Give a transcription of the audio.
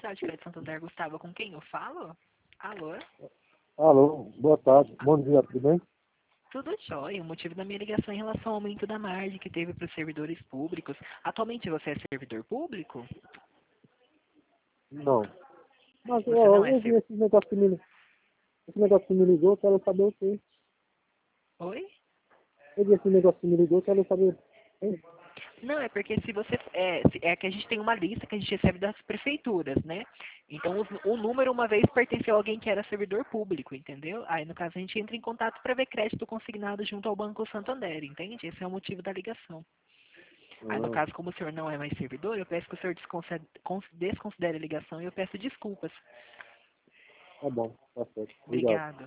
Central de Crédito Santander, Gustavo, com quem eu falo? Alô? Alô, boa tarde, bom dia, tudo bem? Tudo jóia. O motivo da minha ligação é em relação ao aumento da margem que teve para os servidores públicos. Atualmente você é servidor público? Não. Mas Você não é eu vi esse negócio que me ligou, quero saber o quê? Oi? Eu vi esse negócio que me ligou, quero saber o quê? Não, é porque se você. É que a gente tem uma lista que a gente recebe das prefeituras, né? Então o número uma vez pertenceu a alguém que era servidor público, entendeu? Aí no caso a gente entra em contato para ver crédito consignado junto ao Banco Santander, entende? Esse é o motivo da ligação. Aí no Ah, caso, como o senhor não é mais servidor, eu peço que o senhor desconsidere a ligação e eu peço desculpas. tá bom, tá certo. Obrigado. Obrigado.